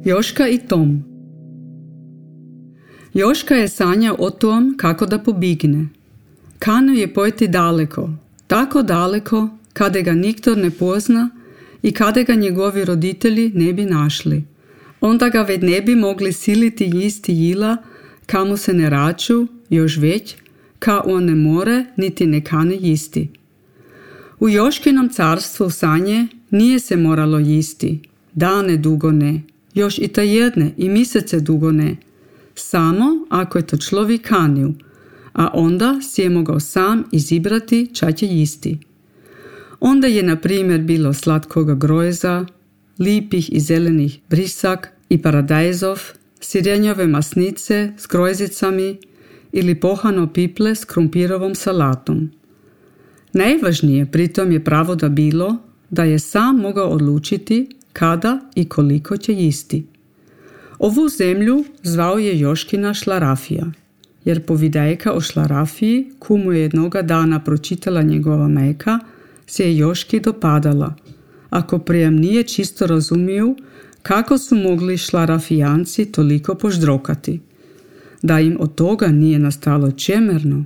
Joška i Tom. Joška je sanjao o tom kako da pobigne. Kanio je pojeti daleko, tako daleko kada ga nikto ne pozna i kada ga njegovi roditelji ne bi našli. Onda ga već ne bi mogli siliti jisti jila, kamo se ne raču, još već, ka on ne more niti ne kane jisti. U Joškinom carstvu sanje nije se moralo jisti, dane dugo ne, još i tajedne i mjesece dugo ne, samo ako je to človek kanio, a onda si je mogao sam izibrati ča će jisti. Onda je na primjer bilo slatkoga grojeza, lipih i zelenih brisak i paradajzov, sirenjove masnice s grojzicami ili pohano piple s krumpirovom salatom. Najvažnije pritom je pravo da bilo da je sam mogao odlučiti kada i koliko će jisti. Ovu zemlju zvao je Joškina šlarafija, jer povidajka o šlarafiji, komu je jednoga dana pročitala njegova majka, se je Joški dopadala, ako prijem nije čisto razumiju kako su mogli šlarafijanci toliko poždrokati, da im od toga nije nastalo čemerno.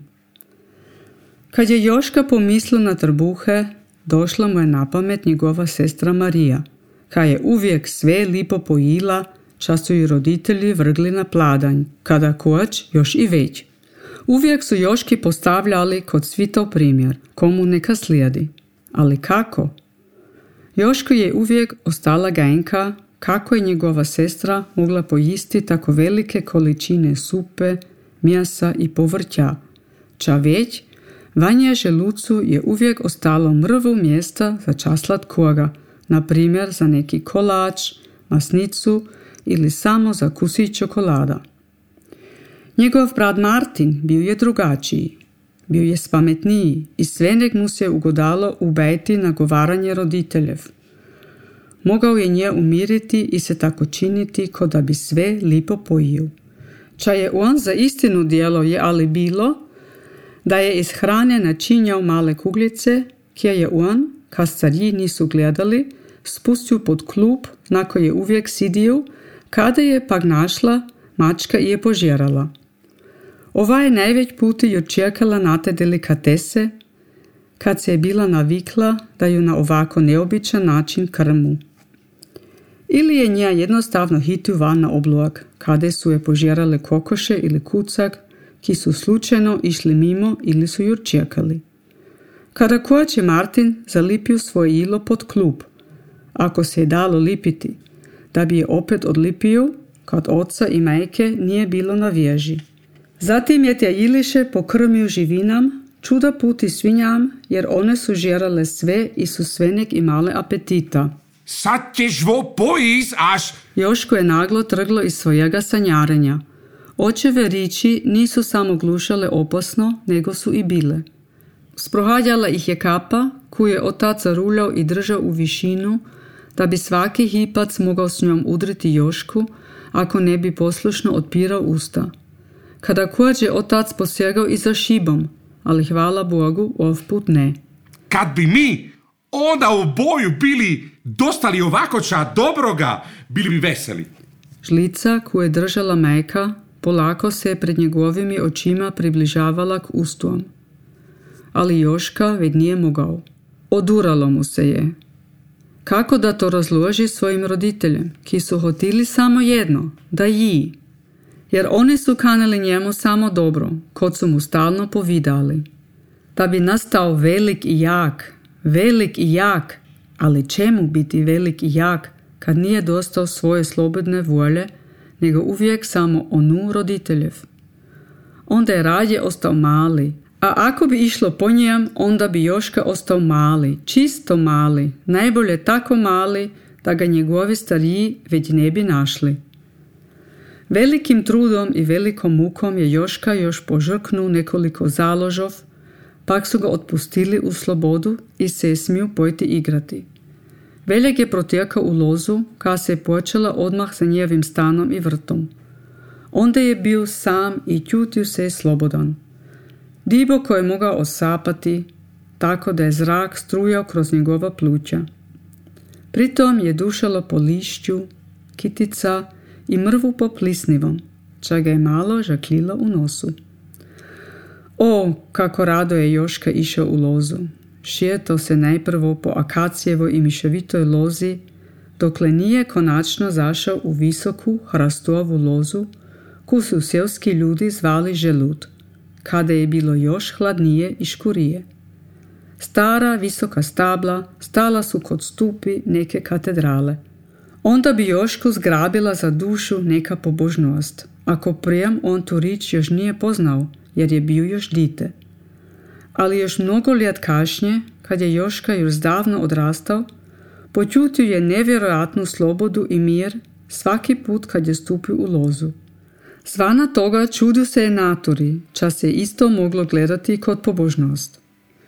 Kad je Joška pomislio na trbuhe, došla mu je na pamet njegova sestra Marija, ka je uvijek sve lipo pojila, ča su i roditelji vrgli na pladanj, kada koč još i već. Uvijek su Joški postavljali kod svitov primjer, komu neka slijedi. Ali kako? Joško je uvijek ostala gajnka kako je njegova sestra mogla pojisti tako velike količine supe, mjesa i povrća, ča već vanje želucu je uvijek ostalo mrvu mjesta za čas slatkoga, na primjer za neki kolač, masnicu ili samo za kusić čokolada. Njegov brat Martin bio je drugačiji, bio je spametniji i sve nek mu se ugodalo ubejti nagovaranje roditeljev. Mogao je nje umiriti i se tako činiti ko da bi sve lipo pojio. Ča je on za istinu djelo je ali bilo da je iz hrane načinjao male kuglice, kje je on, kad stariji nisu gledali, spustio pod klub na koji je uvijek sidio, kada je pak našla mačka i je požerala. Ova je najveć puti ju čekala na te delikatese, kad se je bila navikla da ju na ovako neobičan način krmu. Ili je nja jednostavno hitio van na obloak, kada su je požerale kokoše ili kucak, ki su slučajno išli mimo ili su ju čekali. Kada koč je Martin zalipio svoje jilo pod klub, ako se je dalo lipiti, da bi je opet odlipio, kad oca i majke nije bilo na vježi. Zatim je te jiliše pokrmio živinam, čuda puti svinjam, jer one su žerale sve i su sve nek imale apetita. Sad ćeš vo pojis, až... Joško je naglo trglo iz svojega sanjarenja. Očeve riči nisu samo glušale opasno, nego su i bile. Sprohađala ih je kapa, koju je otac zaruljao i držao u višinu, da bi svaki hipac mogao s njom udriti Jošku, ako ne bi poslušno otpirao usta. Kada koč je otac posjegao i za šibom, ali hvala Bogu, ovput ne. Kad bi mi onda u boju bili dostali ovakoća dobroga, bili bi veseli. Žlica koju je držala majka, polako se je pred njegovimi očima približavala k ustom. Ali Joška već nije mogao. Oduralo mu se je. Kako da to razloži svojim roditeljem, ki su hotili samo jedno, da ji. Jer oni su kanili njemu samo dobro, kod su mu stalno povidali. Da bi nastao velik i jak, ali čemu biti velik i jak, kad nije dostao svoje slobodne volje, nego uvijek samo onu roditeljev. Onda je radije ostao mali, a ako bi išlo po njem, onda bi Joška ostao mali, čisto mali, najbolje tako mali, da ga njegovi stariji već ne bi našli. Velikim trudom i velikom mukom je Joška još požrknuo nekoliko založov, pak su ga otpustili u slobodu i se je smio pojti igrati. Veljak je protjekao u lozu, ka se je počela odmah za njevim stanom i vrtom. Onda je bio sam i čutio se slobodan. Diboko je mogao osapati, tako da je zrak strujao kroz njegova pluća. Pritom je dušalo po lišću, kitica i mrvu pod plisnivom, čak ga je malo žaklilo u nosu. O, kako rado je Joška išao u lozu. Šijetao se najprvo po akacijevoj i miševitoj lozi, dokle nije konačno zašao u visoku hrastovu lozu, koju su selski ljudi zvali želut, kada je bilo još hladnije i škurije. Stara, visoka stabla stala su kod stupi neke katedrale. Onda bi Jošku zgrabila za dušu neka pobožnost, ako prijem on tu rič još nije poznao, jer je bio još dite. Ali još mnogo let kasnije, kad je Joška još zdavno odrastao, počutio je nevjerojatnu slobodu i mir svaki put kad je stupio u lozu. Zvana toga čudio se je naturi, čas je isto moglo gledati kod pobožnost.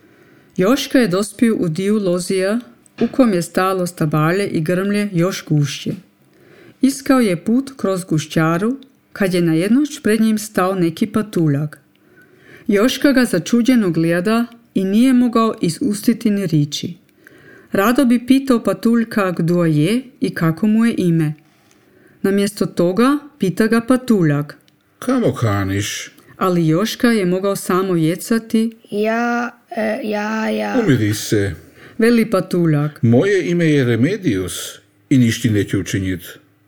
Joška je dospio u dio lozija, u kom je stalo stabalje i grmlje još gušće. Iskao je put kroz gušćaru, kad je najednoć pred njim stao neki patuljak. Joška ga začuđeno gleda i nije mogao izustiti ni riči. Rado bi pitao patuljka kdo je i kako mu je ime. Namjesto toga pita ga patuljak. Kamo kaniš? Ali Joška je mogao samo jecati. Ja. Umiri se. Veli patuljak. Moje ime je Remedius i niš ti neću učiniti.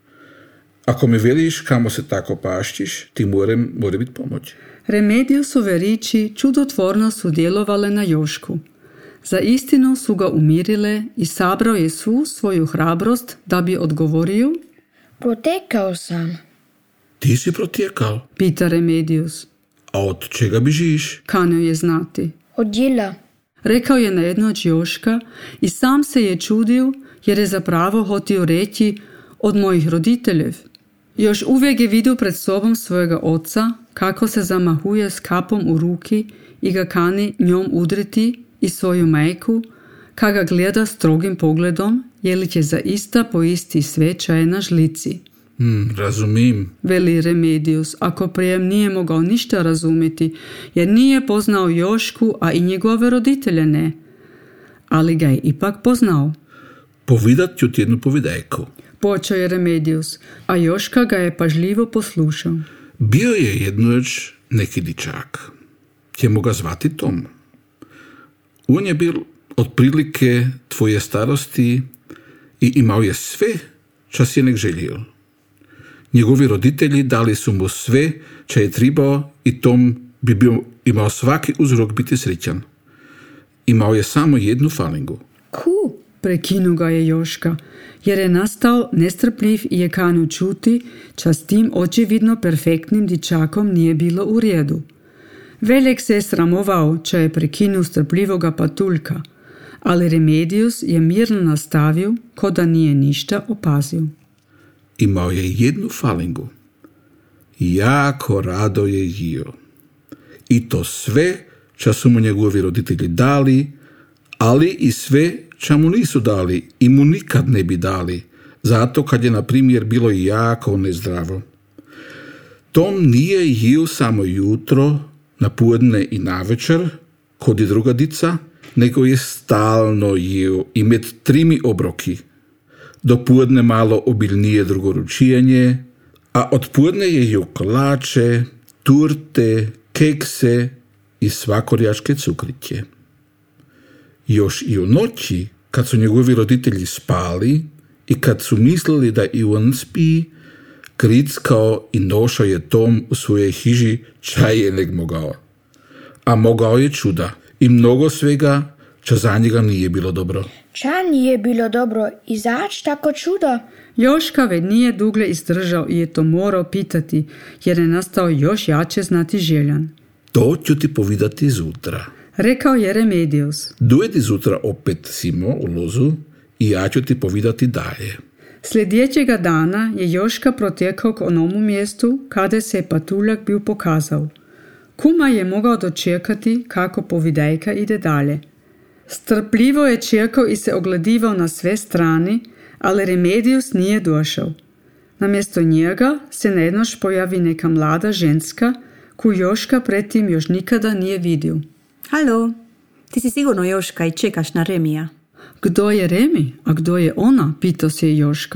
Ako mi veliš kamo se tako paščiš, ti mora biti pomoć. Remediusove riči čudotvorno su djelovale na Jošku. Za istinu su ga umirile i sabrao je svu svoju hrabrost da bi odgovorio. Protekao sam. Ti si protekao? Pita Remedius. A od čega bižiš? Kanio je znati. Od djela. Rekao je najednoć Joška i sam se je čudio jer je zapravo hotio reći od mojih roditeljev. Još uvijek je vidio pred sobom svojega oca kako se zamahuje s kapom u ruki i ga kani njom udriti i svoju majku, kada ga gleda strogim pogledom, je li će zaista poisti sve čaje na žlici. Razumim. Veli Remedius, ako prijem nije mogao ništa razumjeti, jer nije poznao Jošku, a i njegove roditelje ne. Ali ga je ipak poznao. Povidat ću ti jednu povidajku. Počeo je Remedius, a Joška ga je pažljivo poslušao. Bio je jednoć neki dičak. Ćemo ga zvati Tom. On je bil otprilike tvoje starosti i imao je sve, ča si je nek želio. Njegovi roditelji dali su mu sve, ča je trebao i Tom bi imao svaki uzrok biti srećan. Imao je samo jednu falingu. Prekinu ga je Joška, jer je nastao nestrpljiv i je kanio čuti, ča s tim očividno perfektnim dičakom nije bilo u redu. Velik se je sramovao, ča je prekinuo strpljivoga patuljka, ali Remedius je mirno nastavio, ko da nije ništa opazio. Imao je jednu falingu. Jako rado je jio. I to sve, ča su mu njegovi roditelji dali, ali i sve, ča mu nisu dali i mu nikad ne bi dali, zato kad je, na primjer, bilo jako nezdravo. Tom nije jio samo jutro, na podne i navečer, kod i druga dica, nego je stalno jio i med 3 obroki. Do podne malo obilnije drugoručijanje, a od podne je jio kolače, turte, kekse i svakorjačke cukriće. Još i u noći, kad su njegovi roditelji spali i kad su mislili da i on spi, krickao i nošao je Tom u svojej hiži ča je nek mogao. A mogao je čuda i mnogo svega, ča za njega nije bilo dobro. Ča nije bilo dobro izaći tako čudo? Joška već nije dugle izdržao i je to morao pitati, jer je nastao još jače znati željan. To ću ti povidati zutra. Rekao je Remedius. Dojedi zutra opet Simo u lozu i ja ću ti povidati dalje. Sljedećega dana je Joška protekao k onomu mjestu kada se je patuljak bio pokazao. Kuma je mogao dočekati kako povidajka ide dalje. Strpljivo je čekao i se ogledivao na sve strani, ali Remedius nije došao. Namjesto njega se najednož pojavi neka mlada ženska, koju Joška pretim još nikada nije vidio. Halo, ti si sigurno Joška i čekaš na Remija. Kdo je Remi, a kdo je ona, pitao se Joška.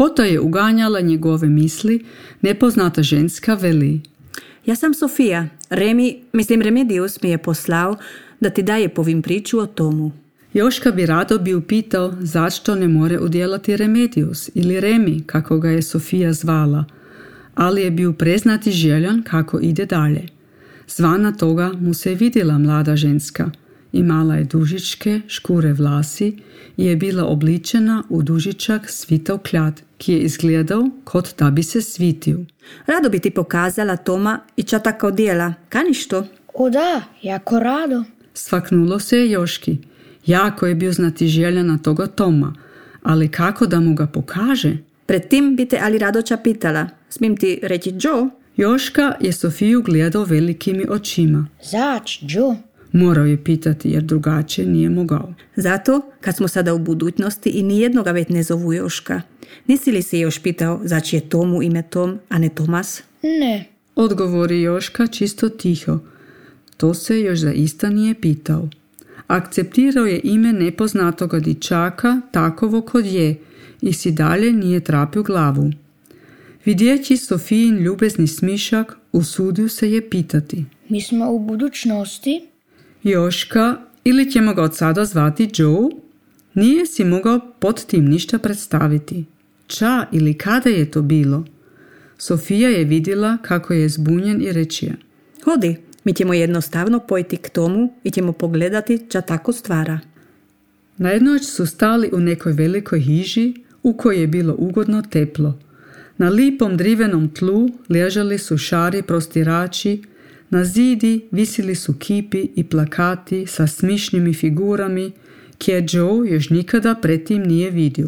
Kota je uganjala njegove misli, nepoznata ženska veli: Ja sam Sofija. Remedius mi je poslao da ti daje povim priču o tomu. Joška bi rado bi upitao zašto ne more udjelati Remedius ili Remi, kako ga je Sofija zvala, ali je bio preznati željan kako ide dalje. Zvana toga mu se vidjela mlada ženska. Imala je dužičke, škure vlasi i je bila obličena u dužičak svitav kljad, ki je izgledao kot da bi se svitio. Rado bi ti pokazala Toma i ča tako dijela. Kaniš to? O da, jako rado. Svaknulo se je Joški. Jako je bio znati želja na toga Toma, ali kako da mu ga pokaže? Pred tim bi te ali Radoća pitala. Smijem ti reći Joe? Joška je Sofiju gledao velikimi očima. Zač, Joe. Morao je pitati jer drugačije nije mogao. Zato, kad smo sada u budućnosti i nijednoga već ne zovu Joška, nisi li se još pitao zač je Tomu ime Tom, a ne Tomas? Ne. Odgovori Joška čisto tiho. To se još zaista nije pitao. Akceptirao je ime nepoznatoga dičaka takovo kod je i si dalje nije trapio glavu. Vidjeći Sofijin ljubezni smišak, usudio se je pitati: Mi smo u budućnosti? Joška, ili ćemo ga od sada zvati Joe? Nije si mogao pod tim ništa predstaviti. Ča ili kada je to bilo? Sofija je vidjela kako je zbunjen i rečija: Hodi, mi ćemo jednostavno pojti k Tomu i ćemo pogledati ča tako stvara. Na jednoć su stali u nekoj velikoj hiži u kojoj je bilo ugodno teplo. Na lipom drivenom tlu ležali su šari prostirači, na zidi visili su kipi i plakati sa smišnim figurami, kje Joe još nikada pretim nije vidio.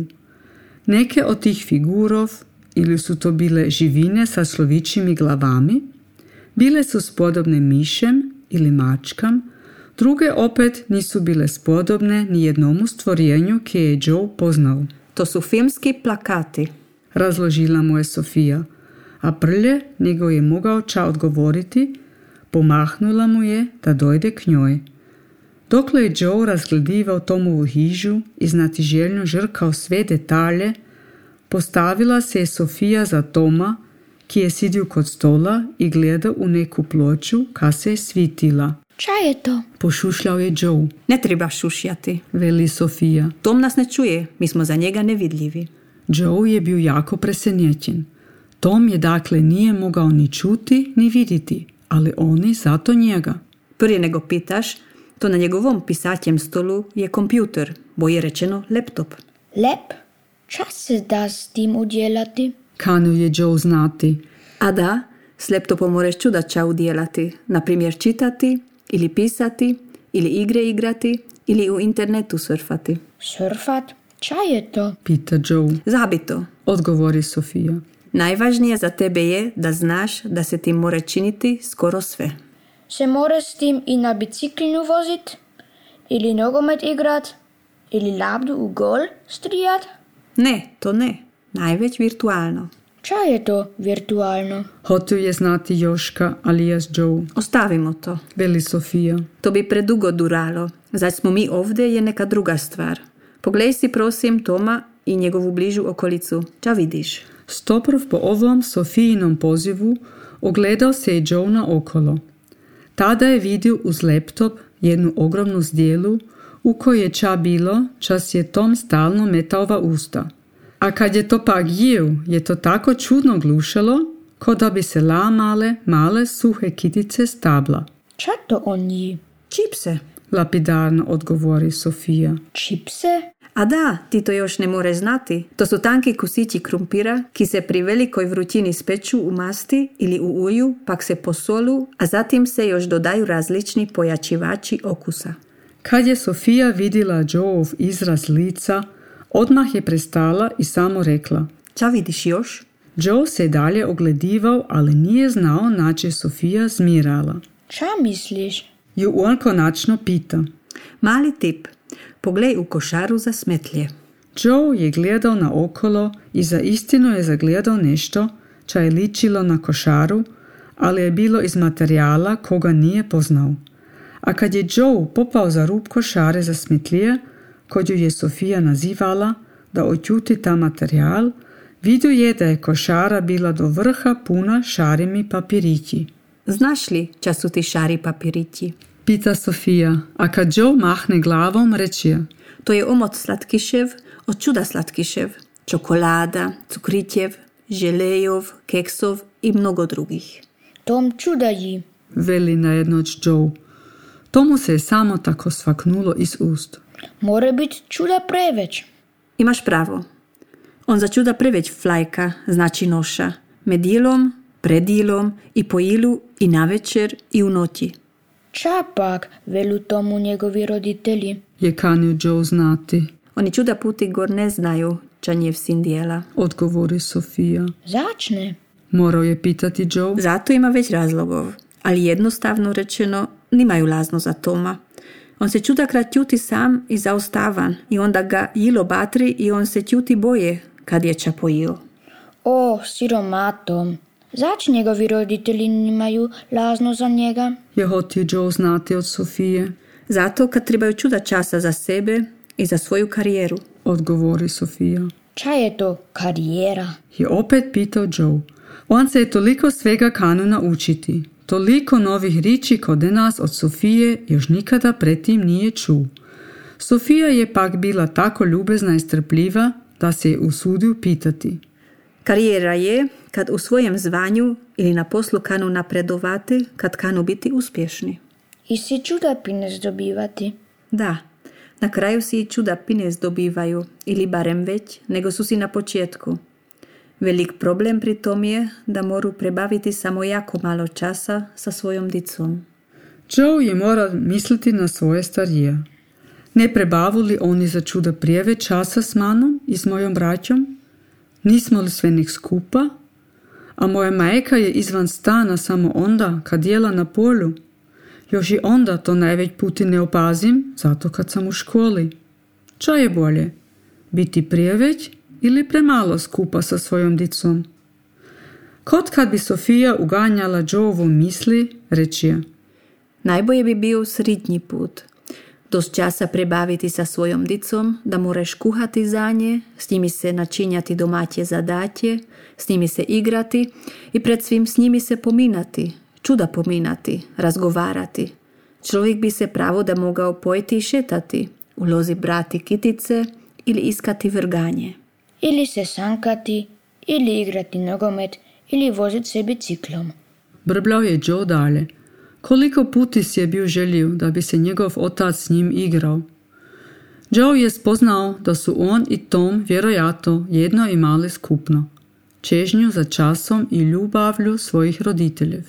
Neke od tih figurov, ili su to bile živine sa slovičimi glavami, bile su spodobne mišem ili mačkam, druge opet nisu bile spodobne ni jednomu stvorenju kje je Joe poznao. To su filmski plakati, razložila mu je Sofija, a prlje nego je mogao ča odgovoriti, pomahnula mu je da dojde k njoj. Dokle je Joe razgledivao Tomovu hižu i znatiželjno žrkao sve detalje, postavila se je Sofija za Toma, ki je sidio kod stola i gledao u neku ploču ka se je svitila. Ča je to? Pošušljao je Joe. Ne treba šušjati, veli Sofija. Tom nas ne čuje, mi smo za njega nevidljivi. Joe je bio jako presenjećen. Tom je dakle nije mogao ni čuti ni vidjeti, ali oni zato njega. Prije nego pitaš, to na njegovom pisaćem stolu je kompjuter, bolje rečeno laptop. Lep? Ča se da s tim udjelati? Kanio je Joe znati. A da, s laptopom možeš čuda ča udjelati, na primjer čitati ili pisati ili igre igrati ili u internetu surfati. Surfat? Ča je to? Pita Joe. Zabi to, odgovori Sofija. Najvažnije za tebe je da znaš da se ti mora činiti skoro sve. Se mora s tim i na biciklinu vozit? Ili nogomet igrat? Ili labdu u gol strijat? Ne, to ne. Najveć virtualno. Ča je to virtualno? Hotio je znati Joška, alias Joe. Ostavimo to, veli Sofija. To bi predugo duralo. Zać smo mi ovdje je neka druga stvar. Pogledaj si prosim Toma i njegovu bližu okolicu. Ča vidiš? Stoprov po ovom Sofijinom pozivu ogledao se je Joe na okolo. Tada je vidio uz laptop jednu ogromnu zdjelu u kojoj je ča bilo, čas je Tom stalno metaova usta. A kad je to pak jeo, je to tako čudno glušalo, ko da bi se male suhe kitice stabla. Ča to on ji? Čipse, lapidarno odgovori Sofija. Čipse? A da, ti to još ne more znati. To su tanki kusići krumpira, ki se pri velikoj vrućini speču u masti ili u ulju, pak se posolu, a zatim se još dodaju različni pojačivači okusa. Kad je Sofija vidjela Joeov izraz lica, odmah je prestala i samo rekla: Ča vidiš još? Joe se dalje ogledivao, ali nije znao na če Sofija zmirala. Ča misliš? Ju on konačno pita. Mali tip. Poglej u košaru za smetlje. Joe je gledao na okolo i za istinu je zagledao nešto, ča je ličilo na košaru, ali je bilo iz materijala koga nije poznao. A kad je Joe popao za rub košare za smetlje, koju je Sofija nazivala, da očuti ta materijal, Vidio je da je košara bila do vrha puna šarimi papirići. Znaš li ča su ti šari papirići? Pita Sofija, a kad Joe mahne glavom, reče: To je omot slatkišev, od čuda slatkišev, čokolada, cukritjev, želejov, keksov i mnogo drugih. Tom čuda ji. Veli na jednoć Joe. Tomu se je samo tako svaknulo iz ust. More biti čuda preveć. Imaš pravo. On za čuda preveć flajka, znači noša, medilom, predilom i po ilu i navečer i u noći. Čapak, velu tomu njegovi roditelji. Je kanio Joe znati, Oni čuda puti gor ne znaju ča njev sin dijela. odgovori Sofija. Začne. Morao je pitati Joe. Zato ima već razlogov, ali jednostavno rečeno nimaju lazno za Toma. On se čudakrat ćuti sam i zaostavan i onda ga jilo batri i on se ćuti boje kad je ča pojio. O, siromatom. Zač njegovi roditelji nimaju lazno za njega? Je hotio Joe znati od Sofije, Zato kad trebaju čuda časa za sebe i za svoju karijeru. odgovori Sofija. Ča je to karijera? Je opet pitao Joe. On se je toliko svega kanu naučiti. Toliko novih riči kod nas od Sofije još nikada pretim nije čuo. Sofija je pak bila tako ljubezna i strpljiva da se je usudio pitati. Karijera je kad u svojem zvanju ili na poslu kanu napredovati, kad kanu biti uspješni. I si čuda pines dobivati? Da, na kraju si i čuda pines dobivaju, ili barem već, nego su si na početku. Velik problem pri tom je da moru prebaviti samo jako malo časa sa svojom dicom. Joe je morao misliti na svoje starije. Ne prebavili oni za čuda prijeve časa s manom i s mojom braćom? Nismo li sve nek skupa? A moja majka je izvan stana samo onda kad jela na polju. Još i onda to najveć puti ne opazim, zato kad sam u školi. Ča je bolje? Biti prijeveć ili premalo skupa sa svojom dicom? Kod kad bi Sofija uganjala Joe-ovu misli, reči je: Najbolje bi bio srednji put. Dost časa prebaviti sa svojom dicom, da moraš kuhati za nje, s njimi se načinjati domaće zadatje, s njimi se igrati i pred svim s njimi se pominati, čuda pominati, razgovarati. Čovjek bi se pravo da mogao pojeti i šetati, u lozi brati kitice ili iskati vrganje. Ili se sankati, ili igrati nogomet, ili voziti se biciklom. Brbljao je Joe dalje. Koliko puti si je bio želio da bi se njegov otac s njim igrao. Joe je spoznao da su on i Tom vjerojatno jedno imali skupno. Čežnju za časom i ljubavlju svojih roditeljev.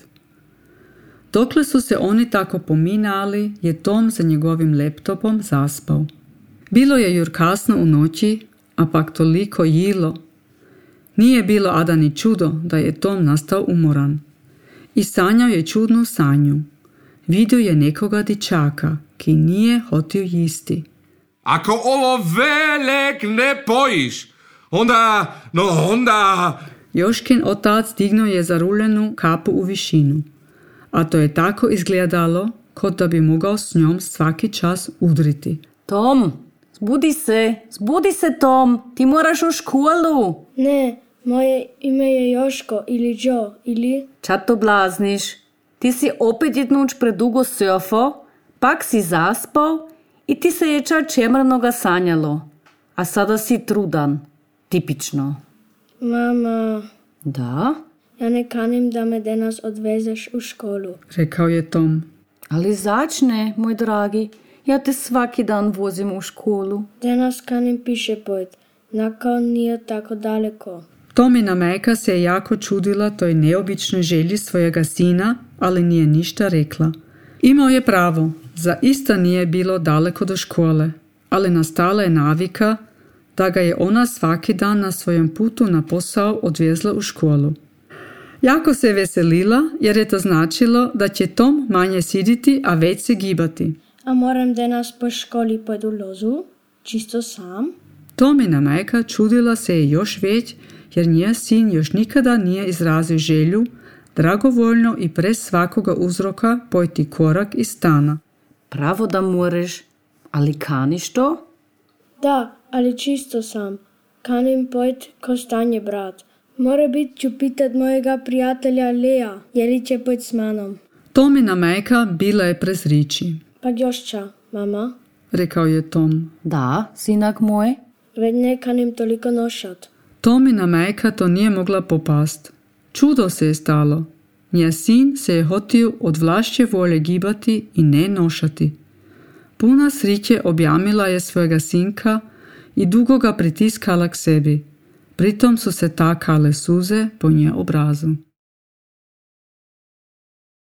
Dokle su se oni tako pominali, je Tom za njegovim laptopom zaspao. Bilo je jur kasno u noći, a pak toliko jilo. Nije bilo ada ni čudo da je Tom nastao umoran. I sanjao je čudnu sanju. Vidio je nekoga dičaka, ki nije hotio jisti. Ako ovo velek ne pojiš, onda... Joškin otac dignuo je zaruljenu kapu u višinu, a to je tako izgledalo, kot da bi mogao s njom svaki čas udriti. Tom, zbudi se Tom, ti moraš u školu. Ne, moje ime je Joško ili Joe ili... Ča to blazniš? Ti si opet jednuč predugo surfo, pak si zaspao i ti se je ča čemrnoga sanjalo. A sada si trudan. Tipično. Mama, Da? ja ne kanim da me danas odvezeš u školu. Rekao je Tom. Ali začne, moj dragi. Ja te svaki dan vozim u školu. Danas kanim piše pojt, nakon nije tako daleko. Tomina majka se je jako čudila toj neobičnoj želji svojega sina, ali nije ništa rekla. Imao je pravo, zaista nije bilo daleko do škole, ali nastala je navika da ga je ona svaki dan na svojem putu na posao odvezla u školu. Jako se je veselila jer je to značilo da će Tom manje siditi, a već se gibati. A moram danas po školi pod u lozu, čisto sam? Tomina majka čudila se je još već jer njen sin još nikada nije izrazio želju dragovoljno i bez svakoga uzroka pojti korak iz stana. Pravo da moraš, ali kaniš to? Da, ali čisto sam. kanim pojt ko stanje brat. Mora bit ću pitat mojega prijatelja Lea, je li će pojt s manom. Tomina majka bila je prezriči. Pa Jošća, mama, Rekao je Tom. Da, sinak moj? već ne kanim toliko nošat. Tomina majka to nije mogla popast. Čudo se je stalo. Njen sin se je hotio od vlašće volje gibati i ne nošati. Puna sriće objamila je svojega sinka i dugo ga pritiskala k sebi. Pritom su se takale suze po nje obrazu.